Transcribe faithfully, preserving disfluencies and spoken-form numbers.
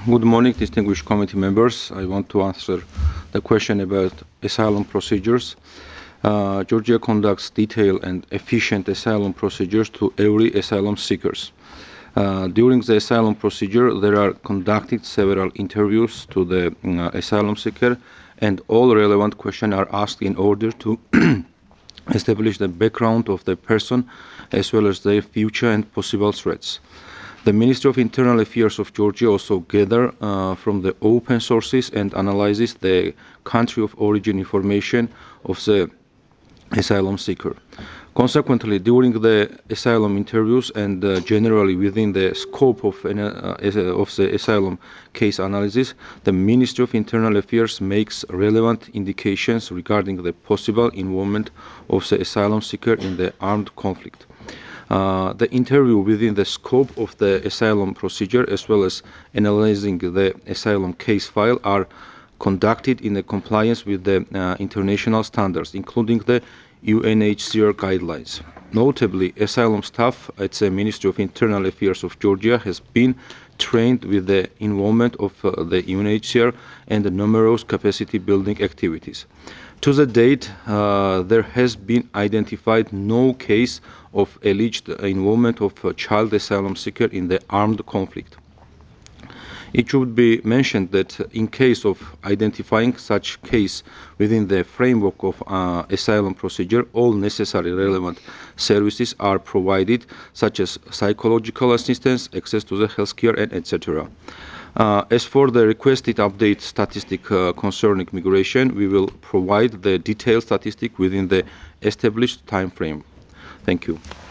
Good morning, distinguished committee members. I want to answer the question about asylum procedures. Uh, Georgia conducts detailed and efficient asylum procedures to every asylum seekers. Uh, during the asylum procedure, there are conducted several interviews to the uh, asylum seeker, and all relevant questions are asked in order to establish the background of the person as well as their future and possible threats. The Ministry of Internal Affairs of Georgia also gather uh, from the open sources and analyzes the country of origin information of the asylum seeker. Consequently, during the asylum interviews and uh, generally within the scope of, an, uh, of the asylum case analysis, the Ministry of Internal Affairs makes relevant indications regarding the possible involvement of the asylum seeker in the armed conflict. Uh, the interview within the scope of the asylum procedure as well as analyzing the asylum case file are conducted in the compliance with the uh, international standards, including the U N H C R guidelines. Notably, asylum staff at the Ministry of Internal Affairs of Georgia has been trained with the involvement of uh, the U N H C R and the numerous capacity building activities. To the date, uh, there has been identified no case of alleged involvement of a child asylum seeker in the armed conflict. It should be mentioned that in case of identifying such case within the framework of uh, asylum procedure, all necessary relevant services are provided, such as psychological assistance, access to the healthcare, and et cetera. Uh, as for the requested update statistic uh, concerning migration, we will provide the detailed statistic within the established time frame. Thank you.